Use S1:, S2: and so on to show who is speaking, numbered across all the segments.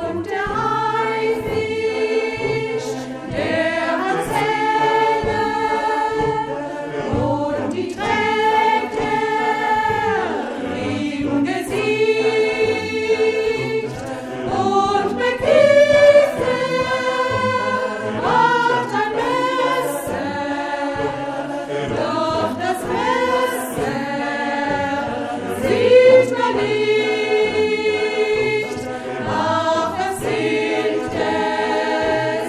S1: Und der Haifisch, der hat Zähne, und die trägt er im Gesicht. Und mit Kiefer macht ein Messer, doch das Messer sieht man nicht. Ach, es sind es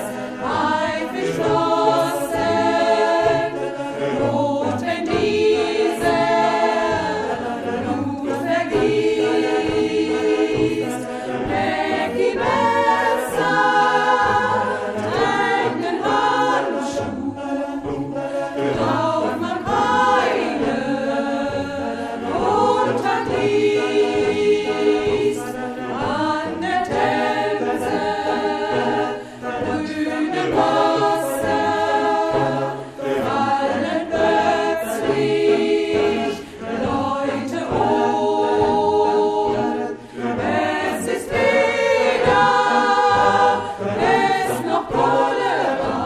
S1: Haifischflossen, rot, wenn dieser Blut vergießt. Becky Messer trägt nen Handschuh, braucht man keine unterliest. An der Themse grünen Wasser fallen plötzlich Leute um. Es ist weder Pest noch Cholera,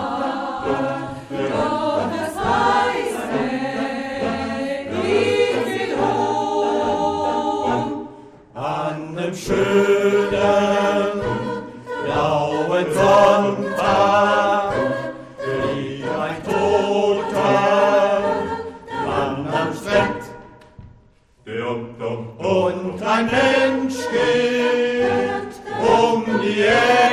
S1: doch es heißt, ich will rum.
S2: An dem schönen, blauen Sonntag liegt ein toter Mann am Strand. Und ein Mensch geht um die Erde.